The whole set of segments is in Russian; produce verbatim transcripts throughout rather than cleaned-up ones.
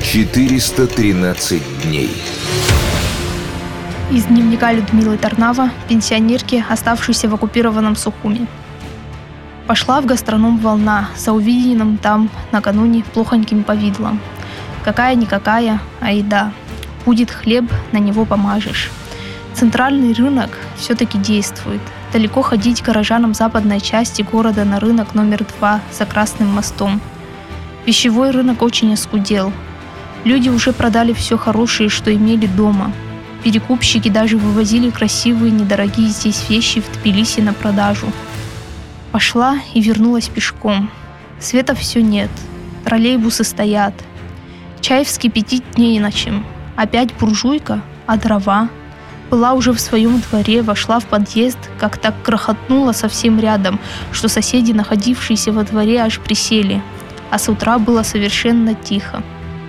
четыреста тринадцать дней. Из дневника Людмилы Тарнава, пенсионерки, оставшейся в оккупированном Сухуми. Пошла в гастроном волна за увиденным там накануне плохоньким повидлом. Какая-никакая, а еда. Будет хлеб, на него помажешь. Центральный рынок все-таки действует. Далеко ходить горожанам западной части города на рынок номер два за Красным мостом. Пищевой рынок очень оскудел. Люди уже продали все хорошее, что имели дома. Перекупщики даже вывозили красивые, недорогие здесь вещи в Тбилиси на продажу. Пошла и вернулась пешком. Света все нет. Троллейбусы стоят. Чай вскипятить не на чем. Опять буржуйка, а дрова? Была уже в своем дворе, вошла в подъезд, как так грохотнуло совсем рядом, что соседи, находившиеся во дворе, аж присели. А с утра было совершенно тихо.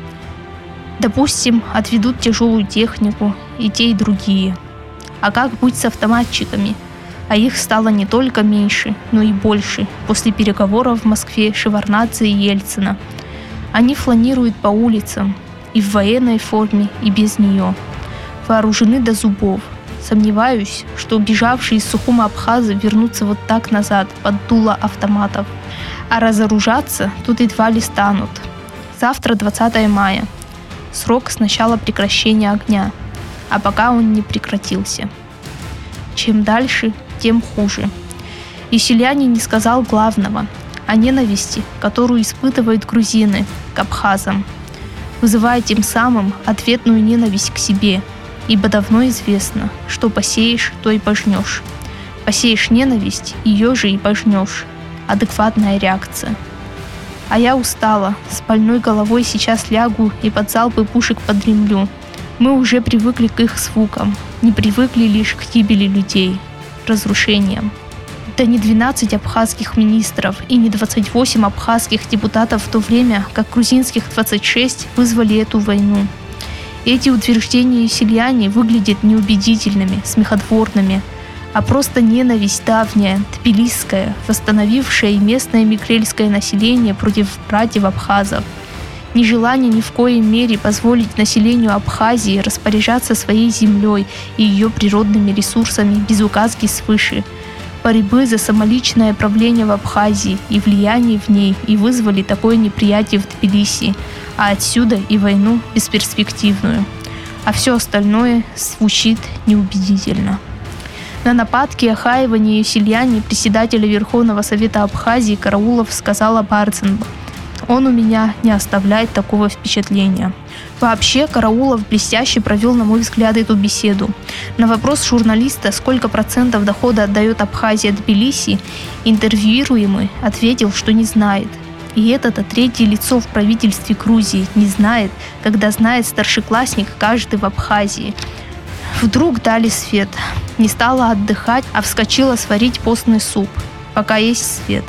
Допустим, отведут тяжелую технику, и те, и другие. А как быть с автоматчиками? А их стало не только меньше, но и больше, после переговоров в Москве Шеварднадзе и Ельцина. Они фланируют по улицам, и в военной форме, и без нее. Вооружены до зубов. Сомневаюсь, что убежавшие из Сухума абхазы вернутся вот так назад, под дуло автоматов. А разоружаться тут едва ли станут. Завтра двадцатое мая. Срок с начала прекращения огня. А пока он не прекратился. Чем дальше, тем хуже. И Селянин не сказал главного – о ненависти, которую испытывают грузины к абхазам, вызывая тем самым ответную ненависть к себе, ибо давно известно, что посеешь, то и пожнешь. Посеешь ненависть, ее же и пожнешь. Адекватная реакция. А я устала, с больной головой сейчас лягу и под залпы пушек подремлю. Мы уже привыкли к их звукам, не привыкли лишь к гибели людей, разрушениям. Да не двенадцать абхазских министров и не двадцать восемь абхазских депутатов в то время, как грузинских двадцать шесть вызвали эту войну. Эти утверждения Селяни выглядят неубедительными, смехотворными, а просто ненависть давняя, тбилисская, восстановившая и местное микрельское население против братьев абхазов. Нежелание ни в коей мере позволить населению Абхазии распоряжаться своей землей и ее природными ресурсами без указки свыше. Борьбы за самоличное правление в Абхазии и влияние в ней и вызвали такое неприятие в Тбилиси, а отсюда и войну бесперспективную. А все остальное звучит неубедительно. На нападки, охаивание и Селяни председателя Верховного Совета Абхазии Караулов сказал об Арценбе. Он у меня не оставляет такого впечатления. Вообще, Караулов блестяще провел, на мой взгляд, эту беседу. На вопрос журналиста, сколько процентов дохода отдает Абхазия Тбилиси, интервьюируемый ответил, что не знает. И это-то третье лицо в правительстве Грузии не знает, когда знает старшеклассник каждый в Абхазии. Вдруг дали свет. Не стала отдыхать, а вскочила сварить постный суп, пока есть свет.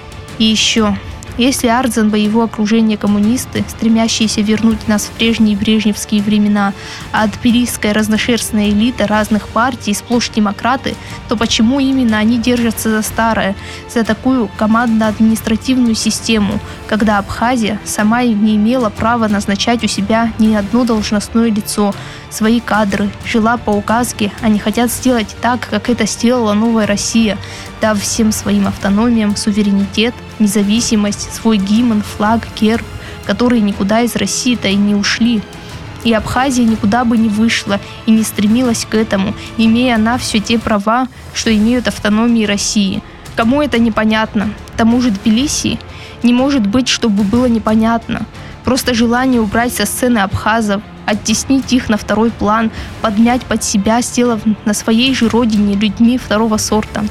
И еще... Если Ардзенба и его окружение коммунисты, стремящиеся вернуть нас в прежние брежневские времена, а тбилисская разношерстная элита разных партий сплошь демократы, то почему именно они держатся за старое, за такую командно-административную систему, когда Абхазия сама не имела права назначать у себя ни одно должностное лицо, свои кадры, жила по указке, они хотят сделать так, как это сделала новая Россия, дав всем своим автономиям суверенитет, независимость, свой гимн, флаг, герб, которые никуда из России-то и не ушли. И Абхазия никуда бы не вышла и не стремилась к этому, имея она все те права, что имеют автономии России. Кому это непонятно? Тому же Тбилиси? Не может быть, чтобы было непонятно. Просто желание убрать со сцены абхазов, оттеснить их на второй план, подмять под себя, сделав на своей же родине людьми второго сорта.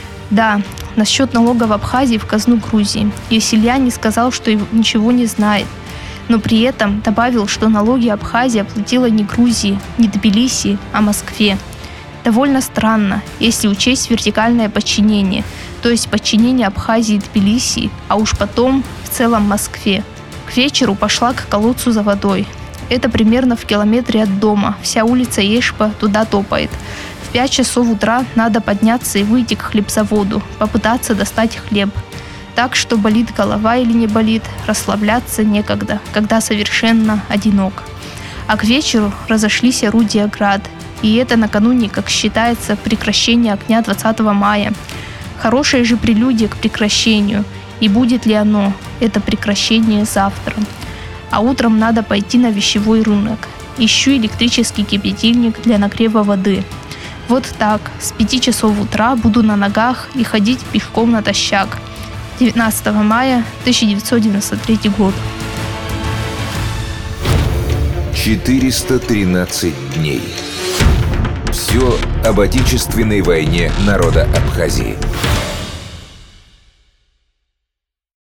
Да, насчет налога в Абхазии в казну Грузии. Селянин сказал, что ничего не знает, но при этом добавил, что налоги Абхазия платила не Грузии, не Тбилиси, а Москве. Довольно странно, если учесть вертикальное подчинение, то есть подчинение Абхазии Тбилиси, а уж потом в целом Москве. К вечеру пошла к колодцу за водой. Это примерно в километре от дома, вся улица Ешпа туда топает. В пять часов утра надо подняться и выйти к хлебзаводу, попытаться достать хлеб. Так что болит голова или не болит, расслабляться некогда, когда совершенно одинок. А к вечеру разошлись орудия град. И это накануне, как считается, прекращение огня двадцатого мая. Хорошее же прелюдия к прекращению. И будет ли оно, это прекращение, завтра? А утром надо пойти на вещевой рынок. Ищу электрический кипятильник для нагрева воды. Вот так, с пяти часов утра буду на ногах и ходить пешком натощак. девятнадцатого мая тысяча девятьсот девяносто третий год. четыреста тринадцать дней. Все об Отечественной войне народа Абхазии.